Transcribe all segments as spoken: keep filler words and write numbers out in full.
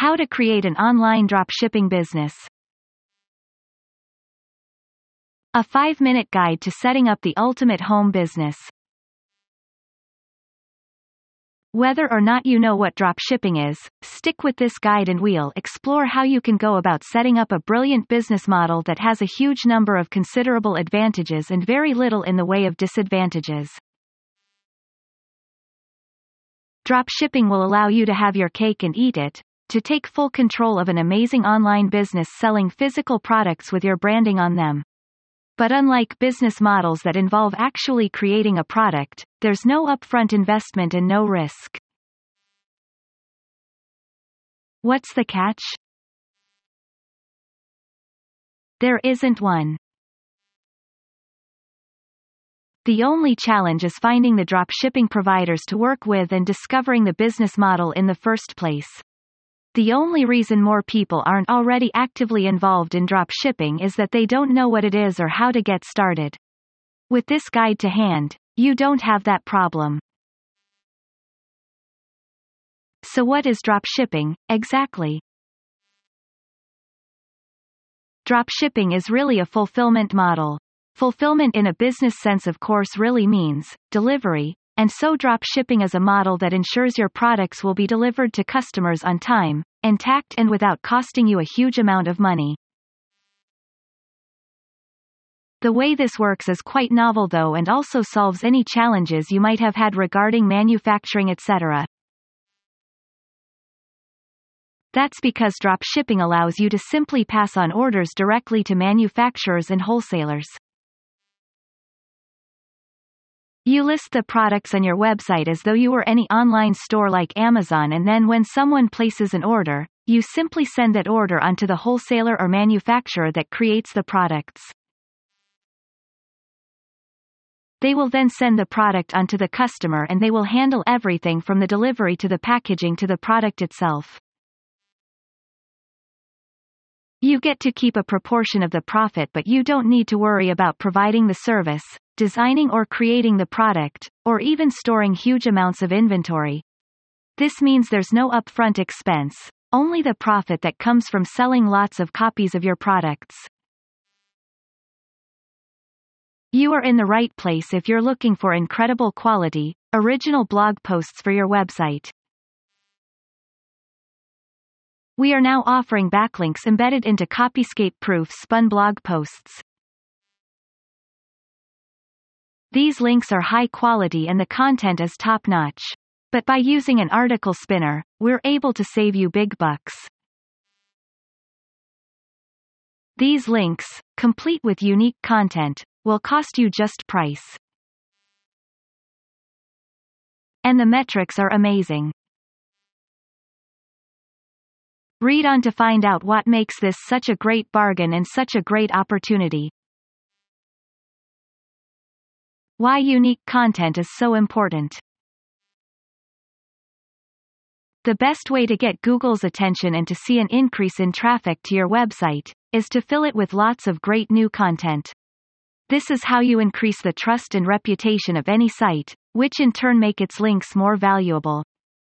How to create an online dropshipping business. A five-minute guide to setting up the ultimate home business. Whether or not you know what dropshipping is, stick with this guide and we'll explore how you can go about setting up a brilliant business model that has a huge number of considerable advantages and very little in the way of disadvantages. Dropshipping will allow you to have your cake and eat it, to take full control of an amazing online business selling physical products with your branding on them. But unlike business models that involve actually creating a product, there's no upfront investment and no risk. What's the catch? There isn't one. The only challenge is finding the dropshipping providers to work with and discovering the business model in the first place. The only reason more people aren't already actively involved in dropshipping is that they don't know what it is or how to get started. With this guide to hand, you don't have that problem. So what is dropshipping, exactly? Dropshipping is really a fulfillment model. Fulfillment in a business sense of course really means delivery, and so dropshipping is a model that ensures your products will be delivered to customers on time, intact and without costing you a huge amount of money. The way this works is quite novel though and also solves any challenges you might have had regarding manufacturing et cetera. That's because dropshipping allows you to simply pass on orders directly to manufacturers and wholesalers. You list the products on your website as though you were any online store like Amazon, and then when someone places an order, you simply send that order onto the wholesaler or manufacturer that creates the products. They will then send the product onto the customer and they will handle everything from the delivery to the packaging to the product itself. You get to keep a proportion of the profit, but you don't need to worry about providing the service, designing or creating the product, or even storing huge amounts of inventory. This means there's no upfront expense, only the profit that comes from selling lots of copies of your products. You are in the right place if you're looking for incredible quality, original blog posts for your website. We are now offering backlinks embedded into Copyscape-proof spun blog posts. These links are high quality and the content is top-notch. But by using an article spinner, we're able to save you big bucks. These links, complete with unique content, will cost you just price. And the metrics are amazing. Read on to find out what makes this such a great bargain and such a great opportunity. Why unique content is so important. The best way to get Google's attention and to see an increase in traffic to your website is to fill it with lots of great new content. This is how you increase the trust and reputation of any site, which in turn make its links more valuable.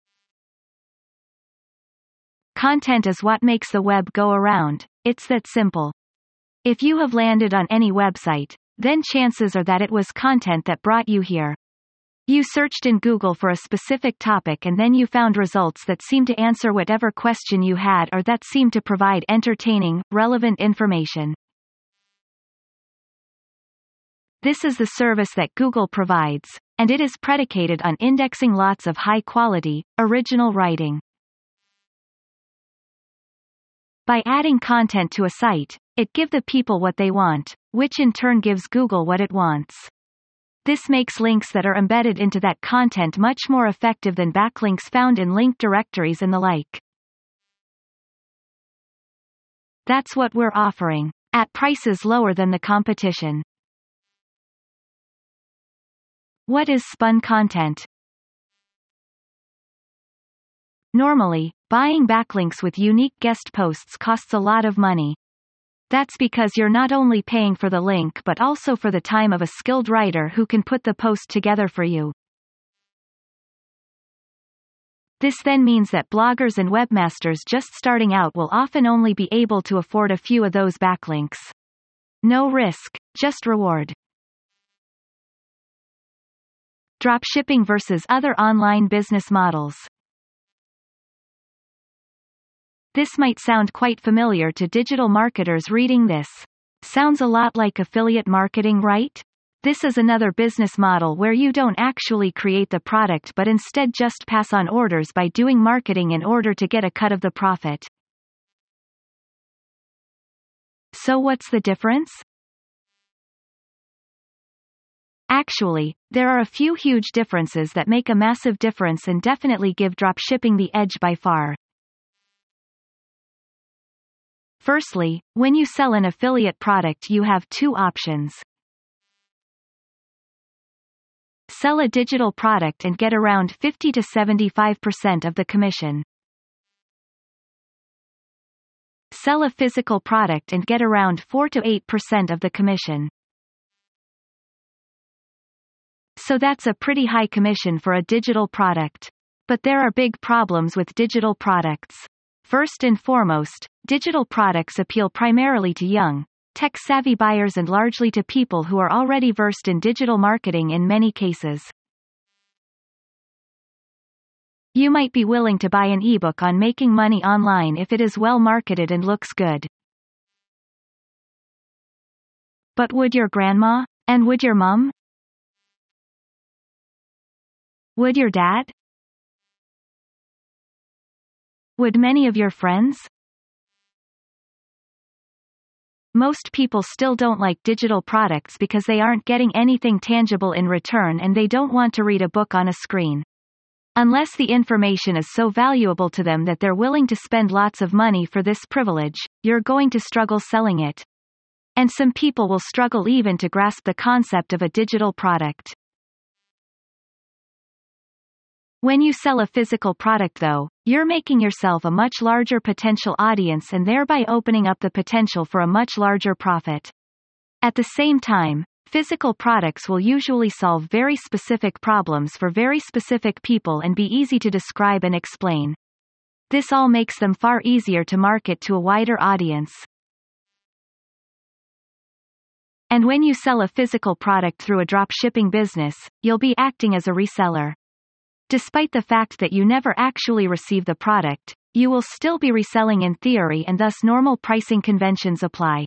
Content is what makes the web go around. It's that simple. If you have landed on any website, then chances are that it was content that brought you here. You searched in Google for a specific topic and then you found results that seemed to answer whatever question you had or that seemed to provide entertaining, relevant information. This is the service that Google provides, and it is predicated on indexing lots of high-quality, original writing. By adding content to a site, it gives the people what they want, which in turn gives Google what it wants. This makes links that are embedded into that content much more effective than backlinks found in link directories and the like. That's what we're offering, at prices lower than the competition. What is spun content? Normally, buying backlinks with unique guest posts costs a lot of money. That's because you're not only paying for the link but also for the time of a skilled writer who can put the post together for you. This then means that bloggers and webmasters just starting out will often only be able to afford a few of those backlinks. No risk, just reward. Dropshipping versus other online business models. This might sound quite familiar to digital marketers reading this. Sounds a lot like affiliate marketing, right? This is another business model where you don't actually create the product but instead just pass on orders by doing marketing in order to get a cut of the profit. So what's the difference? Actually, there are a few huge differences that make a massive difference and definitely give dropshipping the edge by far. Firstly, when you sell an affiliate product, you have two options. Sell a digital product and get around fifty to seventy-five percent of the commission. Sell a physical product and get around four to eight percent of the commission. So that's a pretty high commission for a digital product. But there are big problems with digital products. First and foremost, digital products appeal primarily to young, tech-savvy buyers and largely to people who are already versed in digital marketing in many cases. You might be willing to buy an ebook on making money online if it is well marketed and looks good. But would your grandma? And would your mom? Would your dad? Would many of your friends? Most people still don't like digital products because they aren't getting anything tangible in return and they don't want to read a book on a screen. Unless the information is so valuable to them that they're willing to spend lots of money for this privilege, you're going to struggle selling it. And some people will struggle even to grasp the concept of a digital product. When you sell a physical product though, you're making yourself a much larger potential audience and thereby opening up the potential for a much larger profit. At the same time, physical products will usually solve very specific problems for very specific people and be easy to describe and explain. This all makes them far easier to market to a wider audience. And when you sell a physical product through a dropshipping business, you'll be acting as a reseller. Despite the fact that you never actually receive the product, you will still be reselling in theory and thus normal pricing conventions apply.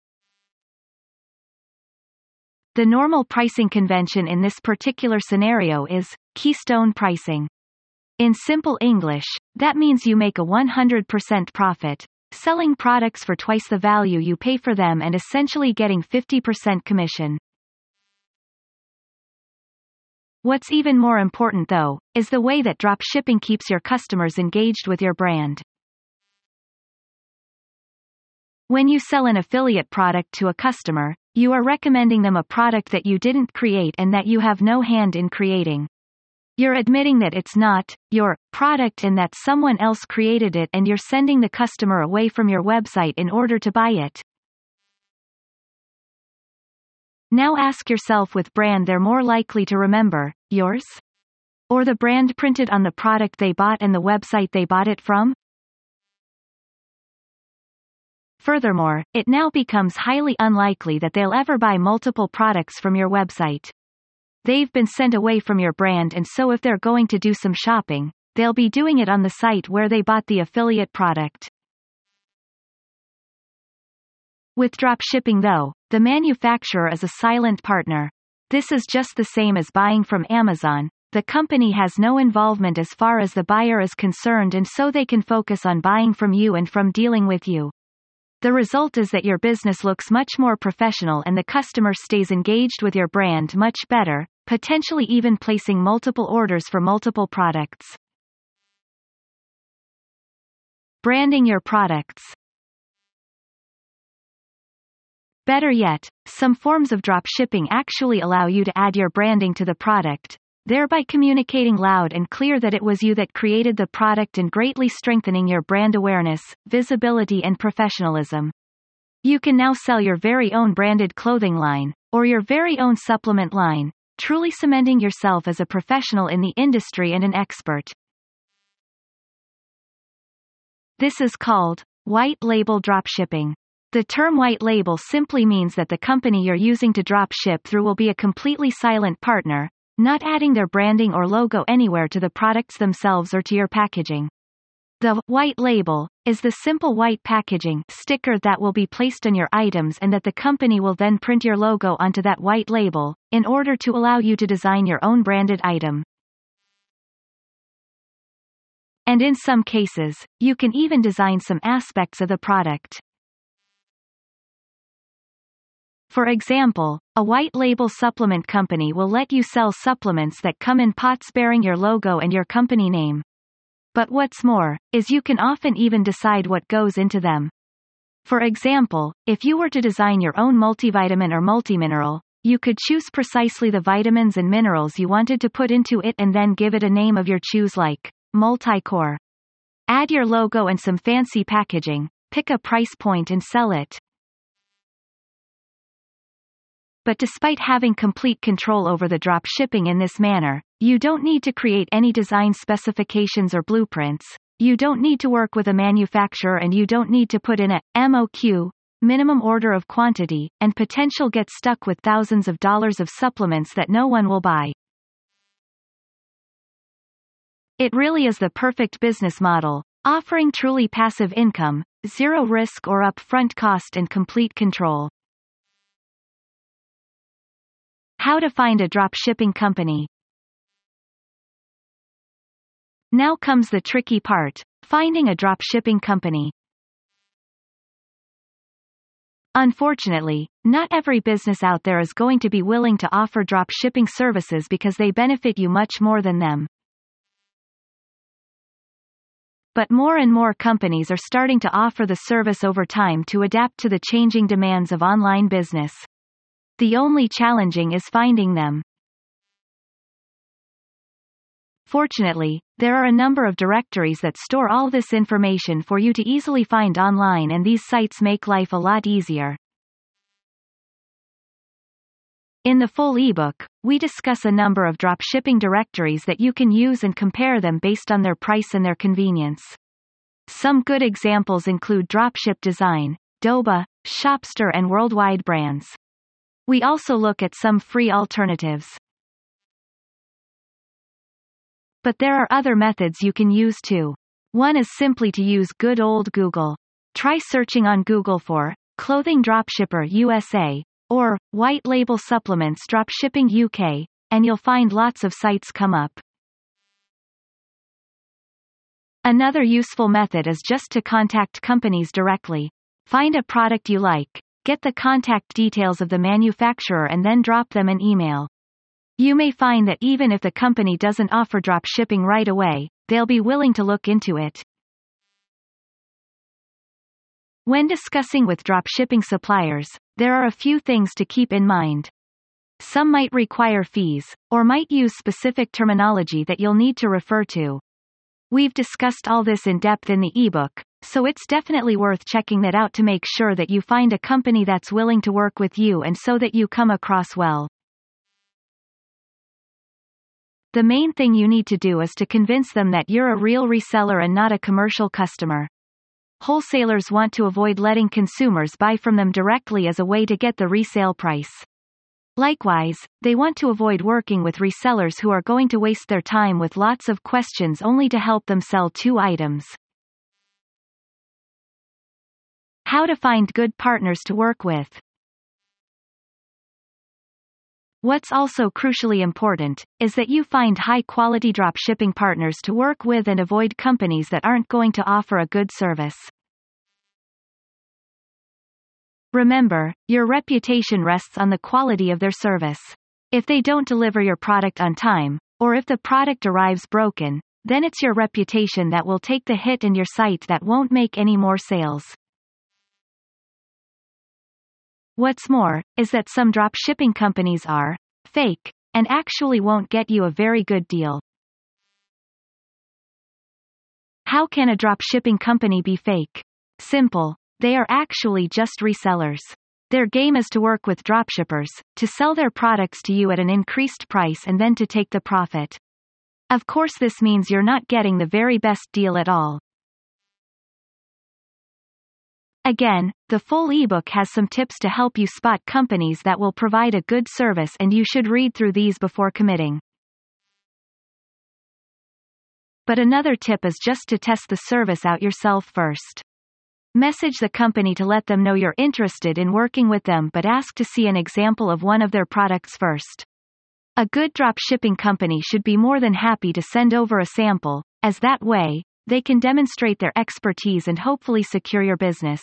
The normal pricing convention in this particular scenario is keystone pricing. In simple English, that means you make a one hundred percent profit, selling products for twice the value you pay for them and essentially getting fifty percent commission. What's even more important though, is the way that dropshipping keeps your customers engaged with your brand. When you sell an affiliate product to a customer, you are recommending them a product that you didn't create and that you have no hand in creating. You're admitting that it's not your product and that someone else created it, and you're sending the customer away from your website in order to buy it. Now ask yourself, with brand they're more likely to remember, yours? Or the brand printed on the product they bought and the website they bought it from? Furthermore, it now becomes highly unlikely that they'll ever buy multiple products from your website. They've been sent away from your brand, and so if they're going to do some shopping, they'll be doing it on the site where they bought the affiliate product. With dropshipping though, the manufacturer is a silent partner. This is just the same as buying from Amazon. The company has no involvement as far as the buyer is concerned, and so they can focus on buying from you and from dealing with you. The result is that your business looks much more professional and the customer stays engaged with your brand much better, potentially even placing multiple orders for multiple products. Branding your products. Better yet, some forms of dropshipping actually allow you to add your branding to the product, thereby communicating loud and clear that it was you that created the product and greatly strengthening your brand awareness, visibility and professionalism. You can now sell your very own branded clothing line, or your very own supplement line, truly cementing yourself as a professional in the industry and an expert. This is called white label dropshipping. The term white label simply means that the company you're using to drop ship through will be a completely silent partner, not adding their branding or logo anywhere to the products themselves or to your packaging. The white label is the simple white packaging sticker that will be placed on your items and that the company will then print your logo onto that white label, in order to allow you to design your own branded item. And in some cases, you can even design some aspects of the product. For example, a white label supplement company will let you sell supplements that come in pots bearing your logo and your company name. But what's more, is you can often even decide what goes into them. For example, if you were to design your own multivitamin or multimineral, you could choose precisely the vitamins and minerals you wanted to put into it and then give it a name of your choose, like Multicore. Add your logo and some fancy packaging, pick a price point and sell it. But despite having complete control over the drop shipping in this manner, you don't need to create any design specifications or blueprints, you don't need to work with a manufacturer, and you don't need to put in a M O Q, minimum order of quantity, and potential get stuck with thousands of dollars of supplements that no one will buy. It really is the perfect business model, offering truly passive income, zero risk or upfront cost and complete control. How to find a dropshipping company. Now comes the tricky part, finding a dropshipping company. Unfortunately, not every business out there is going to be willing to offer dropshipping services because they benefit you much more than them. But more and more companies are starting to offer the service over time to adapt to the changing demands of online business. The only challenging is finding them. Fortunately, there are a number of directories that store all this information for you to easily find online, and these sites make life a lot easier. In the full ebook, we discuss a number of dropshipping directories that you can use and compare them based on their price and their convenience. Some good examples include Dropship Design, Doba, Shopster and Worldwide Brands. We also look at some free alternatives. But there are other methods you can use too. One is simply to use good old Google. Try searching on Google for Clothing Dropshipper U S A or White Label Supplements Dropshipping U K, and you'll find lots of sites come up. Another useful method is just to contact companies directly. Find a product you like, get the contact details of the manufacturer and then drop them an email. You may find that even if the company doesn't offer drop shipping right away, they'll be willing to look into it. When discussing with dropshipping suppliers, there are a few things to keep in mind. Some might require fees, or might use specific terminology that you'll need to refer to. We've discussed all this in depth in the ebook, so it's definitely worth checking that out to make sure that you find a company that's willing to work with you and so that you come across well. The main thing you need to do is to convince them that you're a real reseller and not a commercial customer. Wholesalers want to avoid letting consumers buy from them directly as a way to get the resale price. Likewise, they want to avoid working with resellers who are going to waste their time with lots of questions only to help them sell two items. How to find good partners to work with. What's also crucially important is that you find high-quality dropshipping partners to work with and avoid companies that aren't going to offer a good service. Remember, your reputation rests on the quality of their service. If they don't deliver your product on time, or if the product arrives broken, then it's your reputation that will take the hit and your site that won't make any more sales. What's more, is that some dropshipping companies are fake, and actually won't get you a very good deal. How can a dropshipping company be fake? Simple. They are actually just resellers. Their game is to work with dropshippers, to sell their products to you at an increased price and then to take the profit. Of course, this means you're not getting the very best deal at all. Again, the full ebook has some tips to help you spot companies that will provide a good service, and you should read through these before committing. But another tip is just to test the service out yourself first. Message the company to let them know you're interested in working with them, but ask to see an example of one of their products first. A good drop shipping company should be more than happy to send over a sample, as that way, they can demonstrate their expertise and hopefully secure your business.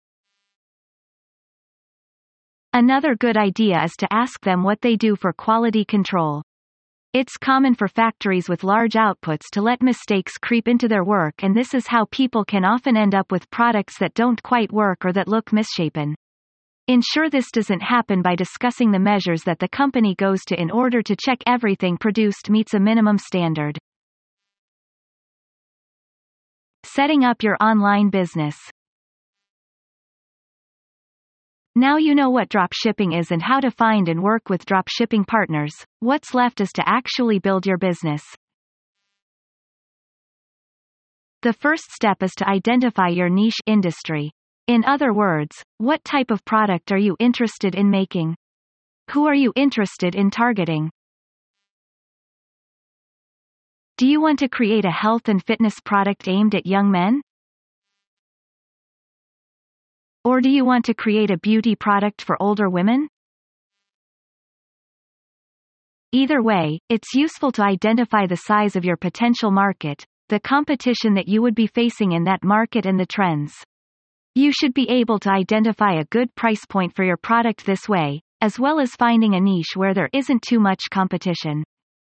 Another good idea is to ask them what they do for quality control. It's common for factories with large outputs to let mistakes creep into their work, and this is how people can often end up with products that don't quite work or that look misshapen. Ensure this doesn't happen by discussing the measures that the company goes to in order to check everything produced meets a minimum standard. Setting up your online business. Now you know what dropshipping is and how to find and work with dropshipping partners. What's left is to actually build your business. The first step is to identify your niche industry. In other words, what type of product are you interested in making? Who are you interested in targeting? Do you want to create a health and fitness product aimed at young men? Or do you want to create a beauty product for older women? Either way, it's useful to identify the size of your potential market, the competition that you would be facing in that market, and the trends. You should be able to identify a good price point for your product this way, as well as finding a niche where there isn't too much competition.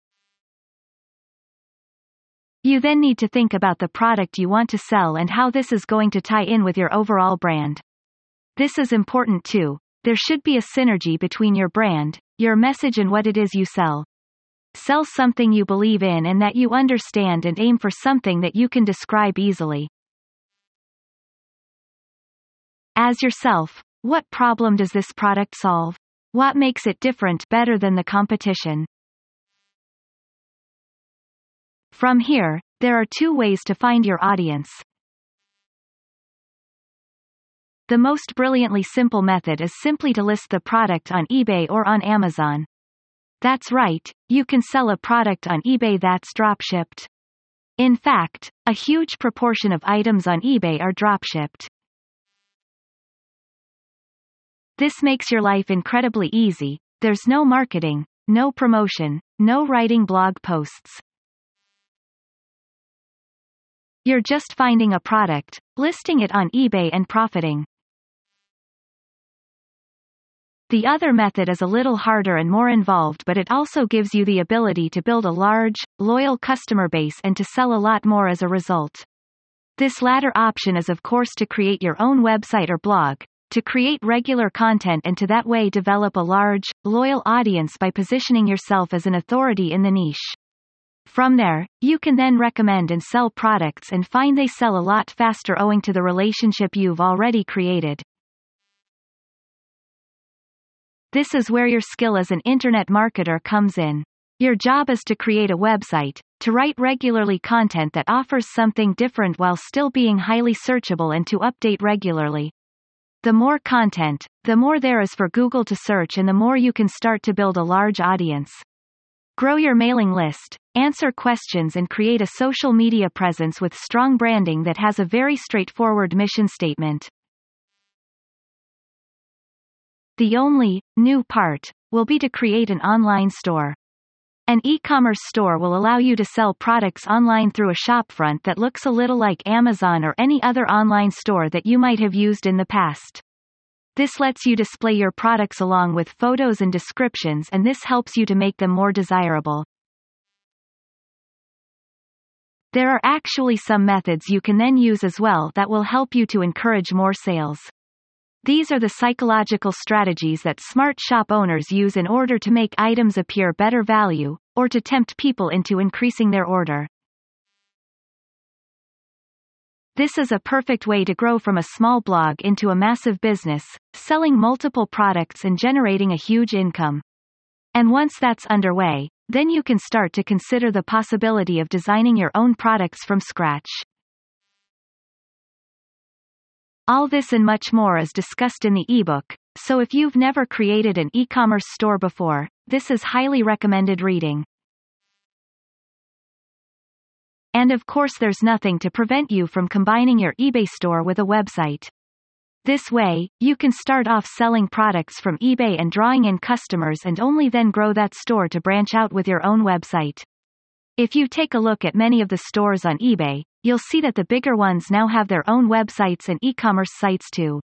You then need to think about the product you want to sell and how this is going to tie in with your overall brand. This is important too. There should be a synergy between your brand, your message, and what it is you sell. Sell something you believe in and that you understand, and aim for something that you can describe easily. As yourself, what problem does this product solve? What makes it different, better than the competition? From here, there are two ways to find your audience. The most brilliantly simple method is simply to list the product on eBay or on Amazon. That's right, you can sell a product on eBay that's dropshipped. In fact, a huge proportion of items on eBay are dropshipped. This makes your life incredibly easy. There's no marketing, no promotion, no writing blog posts. You're just finding a product, listing it on eBay, and profiting. The other method is a little harder and more involved, but it also gives you the ability to build a large, loyal customer base and to sell a lot more as a result. This latter option is, of course, to create your own website or blog, to create regular content, and to that way develop a large, loyal audience by positioning yourself as an authority in the niche. From there, you can then recommend and sell products and find they sell a lot faster owing to the relationship you've already created. This is where your skill as an internet marketer comes in. Your job is to create a website, to write regularly content that offers something different while still being highly searchable, and to update regularly. The more content, the more there is for Google to search, and the more you can start to build a large audience. Grow your mailing list, answer questions, and create a social media presence with strong branding that has a very straightforward mission statement. The only, new part, will be to create an online store. An e-commerce store will allow you to sell products online through a shopfront that looks a little like Amazon or any other online store that you might have used in the past. This lets you display your products along with photos and descriptions, and this helps you to make them more desirable. There are actually some methods you can then use as well that will help you to encourage more sales. These are the psychological strategies that smart shop owners use in order to make items appear better value, or to tempt people into increasing their order. This is a perfect way to grow from a small blog into a massive business, selling multiple products and generating a huge income. And once that's underway, then you can start to consider the possibility of designing your own products from scratch. All this and much more is discussed in the ebook, so if you've never created an e-commerce store before, this is highly recommended reading. And of course there's nothing to prevent you from combining your eBay store with a website. This way, you can start off selling products from eBay and drawing in customers and only then grow that store to branch out with your own website. If you take a look at many of the stores on eBay, you'll see that the bigger ones now have their own websites and e-commerce sites too.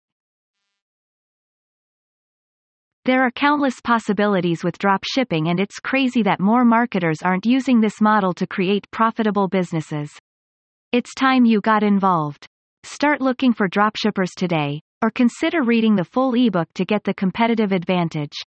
There are countless possibilities with drop shipping, and it's crazy that more marketers aren't using this model to create profitable businesses. It's time you got involved. Start looking for dropshippers today, or consider reading the full ebook to get the competitive advantage.